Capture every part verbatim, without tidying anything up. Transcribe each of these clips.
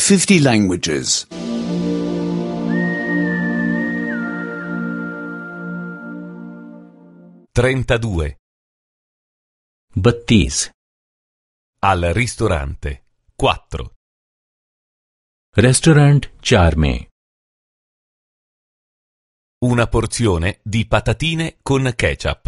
fifty languages. trentadue. बत्तीस. Al ristorante. quattro. Restaurant चार में. Una porzione di patatine con ketchup.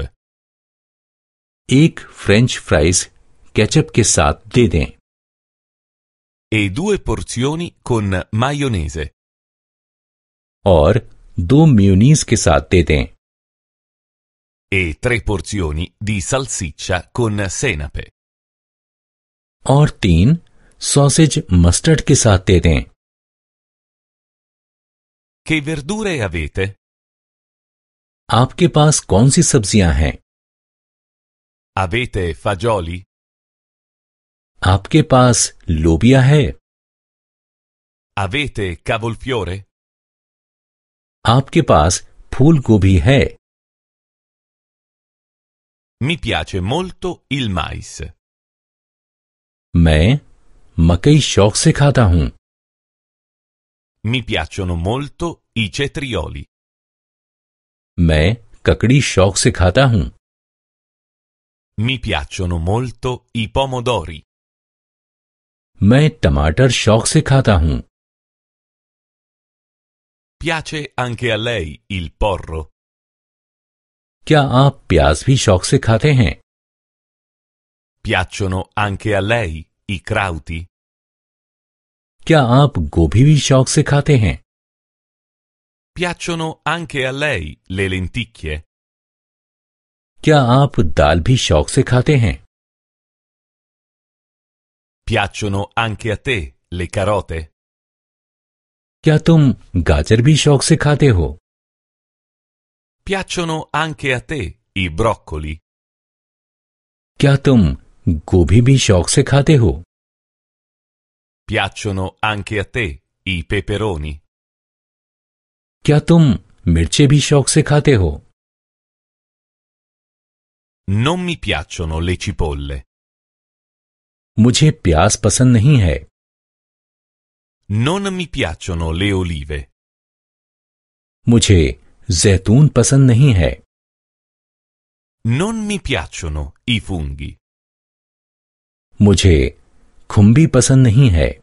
एक French fries ketchup के साथ दे दें. E due porzioni con maionese. और दो मेयोनीज के साथ दे दें. E tre porzioni di salsiccia con senape. और तीन सॉसेज मस्टर्ड के साथ दे दें. Che verdure avete? आपके पास कौन सी सब्जियां हैं? Avete fagioli? आपके पास लोबिया है? Avete cavolfiore? आपके पास फूल गोभी है? Mi piace molto il mais. मैं मकई शौक से खाता हूं. Mi piacciono molto i cetrioli. मैं ककड़ी शौक से खाता हूं. Mi piacciono molto i pomodori. मैं टमाटर शौक से खाता हूं. Piace anche a lei il porro? क्या आप प्याज भी शौक से खाते हैं? Piacciono anche a lei i crauti? क्या आप गोभी भी शौक से खाते हैं? Piacciono anche a lei le lenticchie? क्या आप दाल भी शौक से खाते हैं? Piacciono anche a te le carote? क्या तुम गाजर भी शौक से खाते हो? Piacciono anche a te i broccoli? क्या तुम गोभी भी शौक से खाते हो? Piacciono anche a te i peperoni? क्या तुम मिर्चे भी शौक से खाते हो? Non mi piacciono le cipolle. मुझे प्याज पसंद नहीं है. Non mi piacciono le olive. मुझे जैतून पसंद नहीं है. Non mi piacciono i funghi. मुझे खुम्बी पसंद नहीं है.